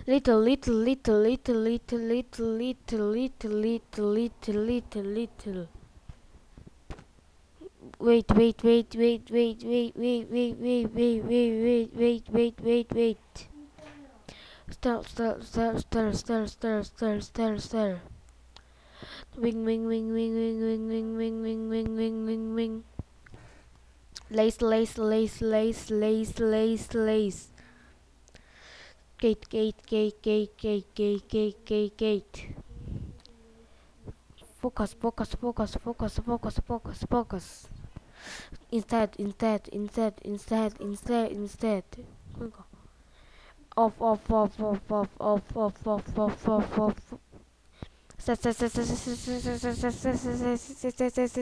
Little, little, little, little, little, little, little, little, little, little, little, little. Wait, wait, wait, wait, wait, wait, wait, wait, wait, wait, wait, wait, wait, wait, wait. Stir, stir, stir, stir, stir, stir, stir, stir, stir. Wing, wing, wing, wing, wing, wing, wing, wing, wing, wing, wing, wing, wing. Lace, lace, lace, lace, lace, lace, lace. Gate, gate, gate, gate, gate, gate, gate, gate, gate. Focus, focus, focus, focus, focus, focus, focus. Instead, instead, instead, instead, instead, instead. Off, off, off, off, off, off, off, off, off, off, off.